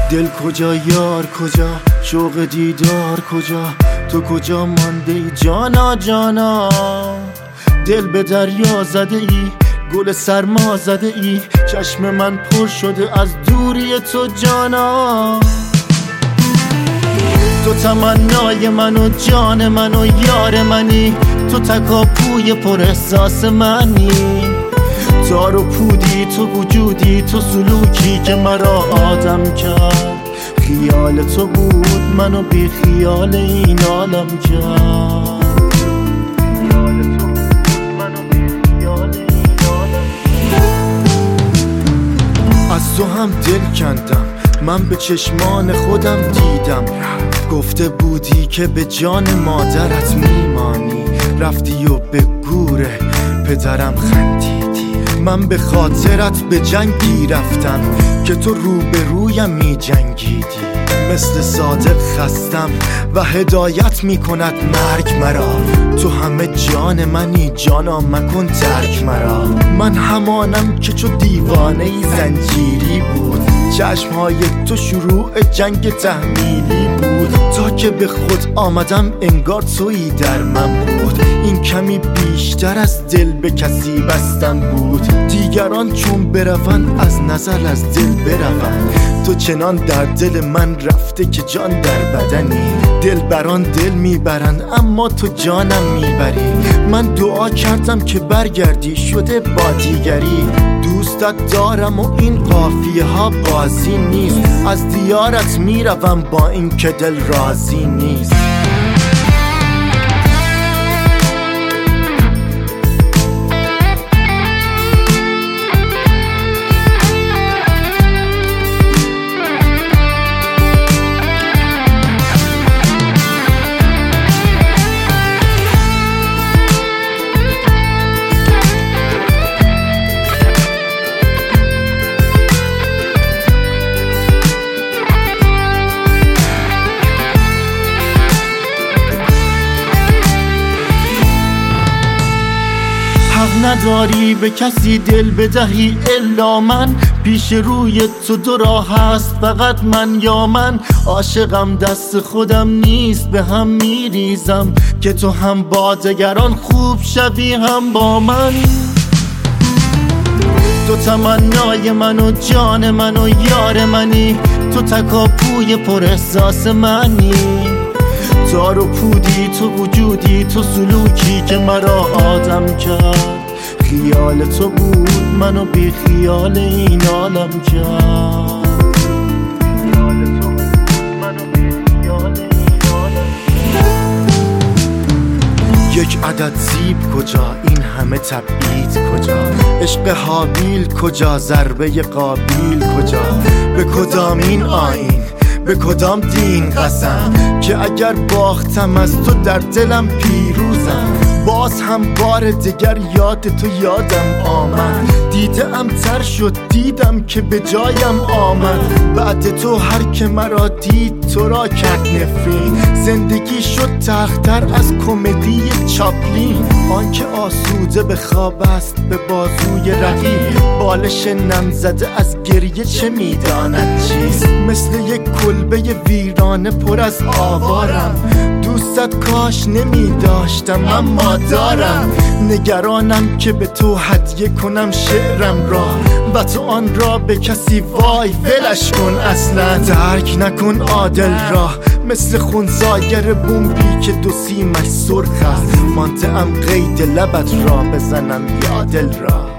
دل کجا یار کجا، شوق دیدار کجا، تو کجا مانده ای جانا جانا. دل به دریا زده ای، گل سرما زده ای، چشم من پر شده از دوری تو جانا. تو تمنای من و جان من و یار منی، تو تکاپوی پر احساس منی. تار و پودی تو وجودی، تو سلوکی که مرا آدم کرد. خیال تو بود منو بی خیال این عالم کرد. از تو هم دل کندم، من به چشمان خودم دیدم. گفته بودی که به جان مادرت میمانی، رفتی و به گور پدرم خندیدی. من به خاطرت به جنگی رفتم که تو روبرویم می جنگیدی. مثل صادق خستم و هدایت می کند مرگ مرا. تو همه جان منی جانا، مکن ترک مرا. من همانم که چو دیوانه ای زنجیری بود، چشمهای تو شروع جنگ تحمیلی بود. تا که به خود آمدم انگار تویی در من بود. این کمی بیشتر از دل به کسی بستم بود. دیگران چون بروند از نظر از دل بروند. تو چنان در دل من رفته که جان در بدنی. دل بران دل میبرند اما تو جانم میبری. من دعا کردم که برگردی، شده با دیگری. دوستت دارم و این قافیه ها بازی نیست. از دیارت میروم با این که دل راضی نیست. حق نداری به کسی دل بدهی الا من. پیش روی تو دو راه هست فقط من یا من. عاشقم دست خودم نیست، به هم میریزم که تو هم با دگران خوب شوی هم با من. تو تمنای من و جان من و یار منی، تو تکاپوی پر احساس منی. تار و پودی تو وجودی، تو سلوکی که مرا آدم کرد. خیال تو بود منو بی خیال این عالم کرد. یک عدد زیب کجا، این همه تبعید کجا. عشق حابیل کجا، ضربه قابیل کجا. به کدام این آیین، به کدام دین قسم که اگر باختم از تو در دلم پیروزم. باز هم بار دیگر یاد تو یادم آمد. دیدم تر شد دیدم که به جایم آمد. بعد تو هر که مرا دید تو را کرد نفرین. زندگی شد تختر از کمدی چاپلین. آن که آسوده به خواب است به بازوی رقیب. بالش نم زده از گریه چه میداند چیست. مثل یک کلبه ویرانه پر از آوارم. دوستت کاش نمی داشتم اما دارم. نگرانم که به تو هدیه کنم شعرم را و تو آن را به کسی وای ولش کن. اصلا درک نکن عادل را، مثل خونزاگر بومبی که دو سیمش سرخ است. مانده ام قید لبت را بزنم یا دل را.